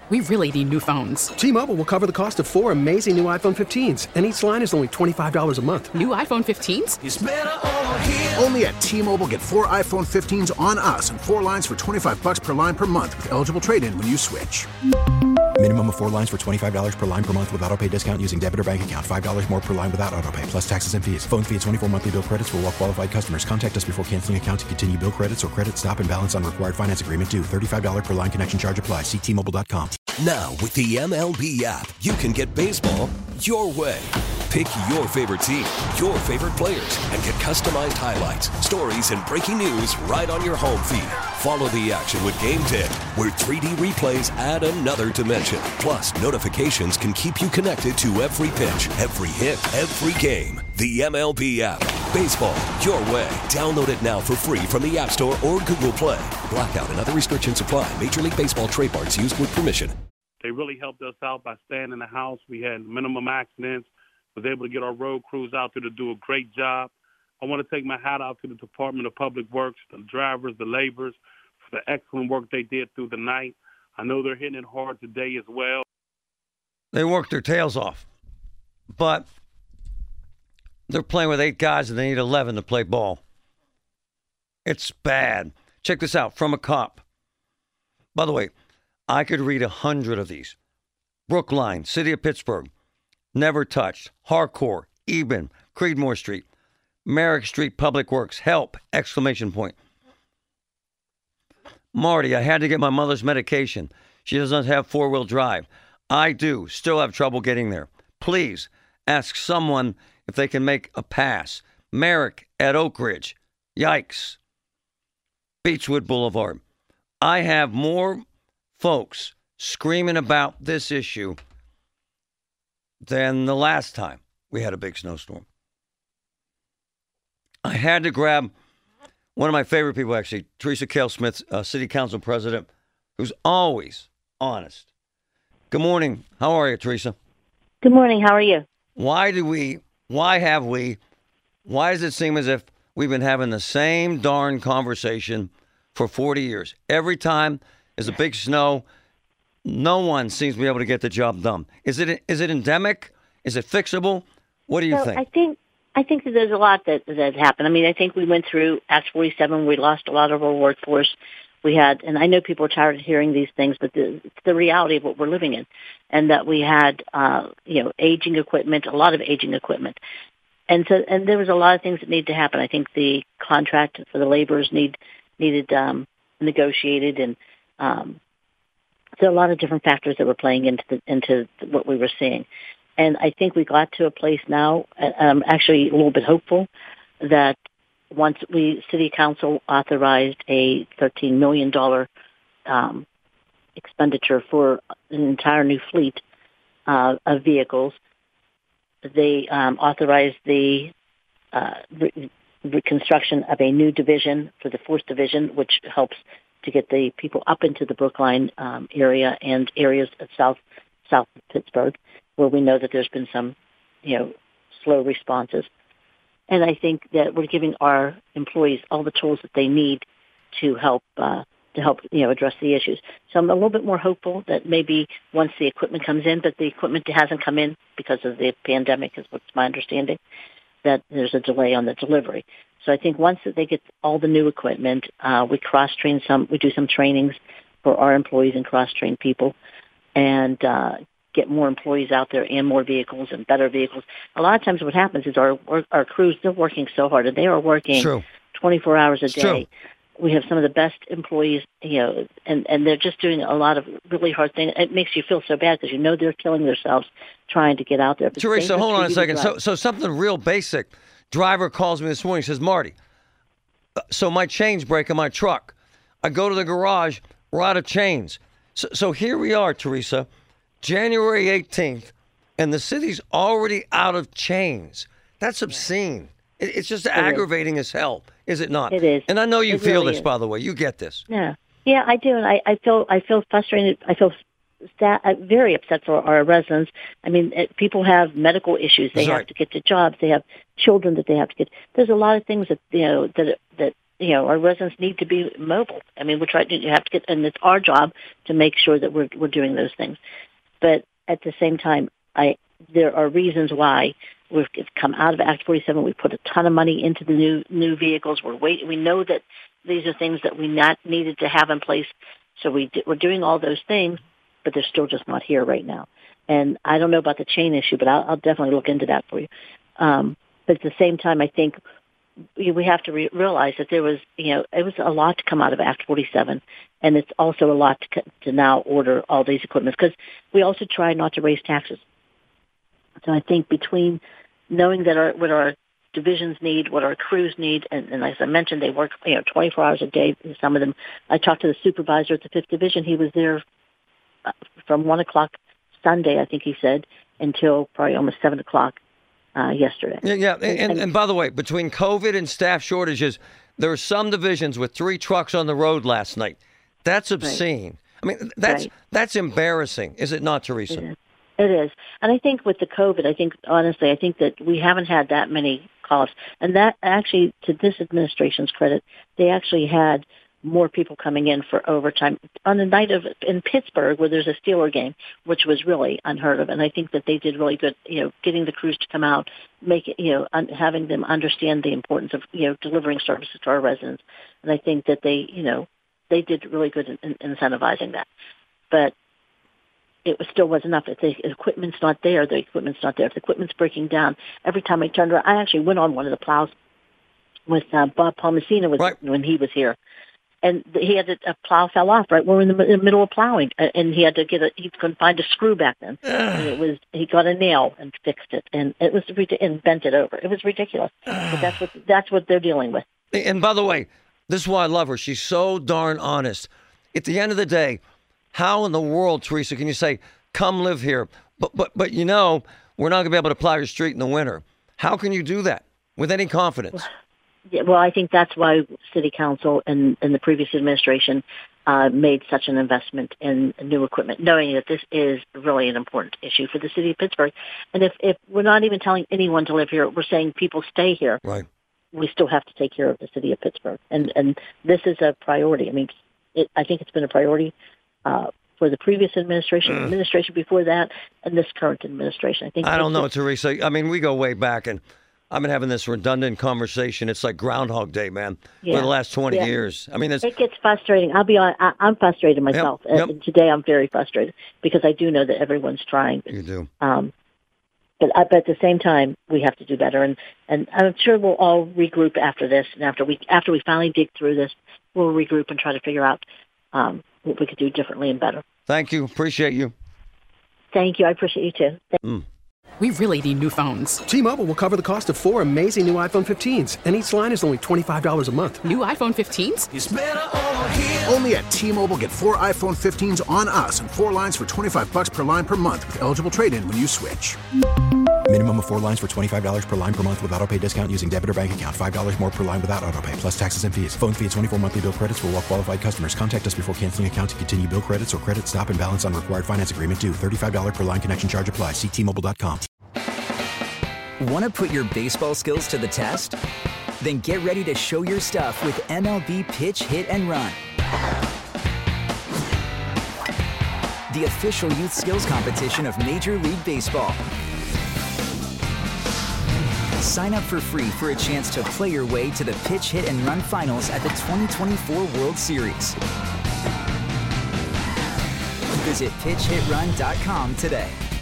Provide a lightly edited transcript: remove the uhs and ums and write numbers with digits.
We really need new phones. T-Mobile will cover the cost of 4 amazing new iPhone 15s, and each line is only $25 a month. New iPhone 15s? It's better over here. Only at T-Mobile, get 4 iPhone 15s on us and 4 lines for $25 per line per month with eligible trade-in when you switch. Minimum of 4 lines for $25 per line per month with autopay discount using debit or bank account. $5 more per line without autopay, plus taxes and fees. Phone fee at 24 monthly bill credits for well-qualified customers. Contact us before canceling account to continue bill credits or credit stop and balance on required finance agreement due. $35 per line connection charge applies. See T-Mobile.com. Now, with the MLB app, you can get baseball your way. Pick your favorite team, your favorite players, and get customized highlights, stories, and breaking news right on your home feed. Follow the action with Game Day, where 3D replays add another dimension. Plus, notifications can keep you connected to every pitch, every hit, every game. The MLB app. Baseball your way. Download it now for free from the App Store or Google Play. Blackout and other restrictions apply. Major League Baseball trademarks used with permission. They really helped us out by staying in the house. We had minimum accidents. Was able to get our road crews out there to do a great job. I want to take my hat out to the Department of Public Works, the drivers, the laborers, for the excellent work they did through the night. I know they're hitting it hard today as well. They worked their tails off, but they're playing with 8 guys and they need 11 to play ball. It's bad. Check this out from a cop. By the way, I could read 100 of these. Brookline, City of Pittsburgh, Never Touched, Harcourt, Eben, Creedmoor Street, Merrick Street Public Works, help, exclamation point. Marty, I had to get my mother's medication. She doesn't have 4-wheel drive. I do, still have trouble getting there. Please ask someone if they can make a pass. Merrick at Oak Ridge. Yikes. Beechwood Boulevard. I have more folks screaming about this issue than the last time we had a big snowstorm. I had to grab one of my favorite people, actually, Teresa Cale Smith, City Council President, who's always honest. Good morning. How are you, Teresa? Good morning. How are you? Why does it seem as if we've been having the same darn conversation for 40 years? Every time there's a big snow, no one seems to be able to get the job done. Is it endemic? Is it fixable? What do you think? I think that there's a lot that happened. I mean, I think we went through Act 47. We lost a lot of our workforce. We had, and I know people are tired of hearing these things, but it's the reality of what we're living in, and that we had, aging equipment, a lot of aging equipment, and there was a lot of things that needed to happen. I think the contract for the laborers needed negotiated, and there are a lot of different factors that were playing into what we were seeing. And I think we got to a place now, and I'm actually a little bit hopeful, that once City Council authorized a $13 million expenditure for an entire new fleet of vehicles, they authorized the reconstruction of a new division for the 4th Division, which helps to get the people up into the Brookline area and areas of south of Pittsburgh, where we know that there's been some, slow responses. And I think that we're giving our employees all the tools that they need to help address the issues. So I'm a little bit more hopeful that maybe once the equipment comes in, but the equipment hasn't come in because of the pandemic, is what's my understanding, that there's a delay on the delivery. So I think once that they get all the new equipment, we cross-train we do some trainings for our employees and cross-train people, and get more employees out there and more vehicles and better vehicles. A lot of times what happens is our crews, they're working so hard, and they are working 24 hours a day. True. We have some of the best employees, and they're just doing a lot of really hard things. It makes you feel so bad because they're killing themselves trying to get out there. Teresa, hold on a second. So something real basic. Driver calls me this morning, says, Marty, so my chains break in my truck. I go to the garage, we're out of chains. So here we are, Teresa, January 18th, and the city's already out of chains. That's obscene. It's just aggravating as hell, is it not? It is. And I know you feel really this, by the way. You get this. Yeah, I do, and I feel frustrated. I feel very upset for our residents. I mean, people have medical issues. They have to get to jobs. They have children that they have to get. There's a lot of things that that our residents need to be mobile. I mean, you have to get, and it's our job to make sure that we're doing those things. But at the same time, there are reasons why we've come out of Act 47. We put a ton of money into the new vehicles. We know that these are things that we needed to have in place. So we're doing all those things, but they're still just not here right now. And I don't know about the chain issue, but I'll definitely look into that for you. But at the same time, I think we have to realize that there was, it was a lot to come out of Act 47, and it's also a lot to now order all these equipments, because we also try not to raise taxes. So I think between knowing that what our divisions need, what our crews need, and as I mentioned, they work 24 hours a day. Some of them. I talked to the supervisor at the 5th Division. He was there from 1 o'clock Sunday, I think he said, until probably almost 7 o'clock yesterday. Yeah. And by the way, between COVID and staff shortages, there were some divisions with 3 trucks on the road last night. That's obscene. Right. I mean, that's embarrassing, is it not, Teresa? It is. And I think with the COVID, I think that we haven't had that many calls. And that actually, to this administration's credit, they actually had more people coming in for overtime on the night in Pittsburgh, where there's a Steeler game, which was really unheard of. And I think that they did really good, getting the crews to come out, make it, having them understand the importance of, delivering services to our residents. And I think that they did really good in incentivizing that. But it still wasn't enough. If the equipment's not there, the equipment's not there. If the equipment's breaking down, every time I turned around, I actually went on one of the plows with Bob Palmacino when he was here. And he had a plow fell off right when we're in the middle of plowing, and he had to he couldn't find a screw back then. And he got a nail and fixed it, and it was and bent it over. It was ridiculous. But that's what they're dealing with. And by the way, this is why I love her. She's so darn honest. At the end of the day, how in the world, Teresa, can you say, come live here, but we're not going to be able to plow your street in the winter? How can you do that with any confidence? Well, I think that's why City Council and the previous administration made such an investment in new equipment, knowing that this is really an important issue for the city of Pittsburgh. And if we're not even telling anyone to live here, we're saying people stay here. Right. We still have to take care of the city of Pittsburgh. And this is a priority. I mean, I think it's been a priority for the previous administration before that, and this current administration. I don't know, Teresa. I mean, we go way back, and I've been having this redundant conversation. It's like Groundhog Day, man, for the last 20 years. I mean, it gets frustrating. I'll be honest. I'm frustrated myself. Yep. Today I'm very frustrated because I do know that everyone's trying. You do. But at the same time, we have to do better. And I'm sure we'll all regroup after this. And after we finally dig through this, we'll regroup and try to figure out what we could do differently and better. Thank you. Appreciate you. Thank you. I appreciate you too. We really need new phones. T-Mobile will cover the cost of 4 amazing new iPhone 15s, and each line is only $25 a month. New iPhone 15s? It's better over here. Only at T-Mobile, get 4 iPhone 15s on us and 4 lines for $25 per line per month with eligible trade-in when you switch. Minimum of 4 lines for $25 per line per month with autopay discount using debit or bank account. $5 more per line without autopay, plus taxes and fees. Phone fee at 24 monthly bill credits for well-qualified customers. Contact us before canceling account to continue bill credits or credit stop and balance on required finance agreement due. $35 per line connection charge applies. See T-Mobile.com. Want to put your baseball skills to the test? Then get ready to show your stuff with MLB Pitch, Hit, and Run. The official youth skills competition of Major League Baseball. Sign up for free for a chance to play your way to the Pitch, Hit, and Run finals at the 2024 World Series. Visit PitchHitRun.com today.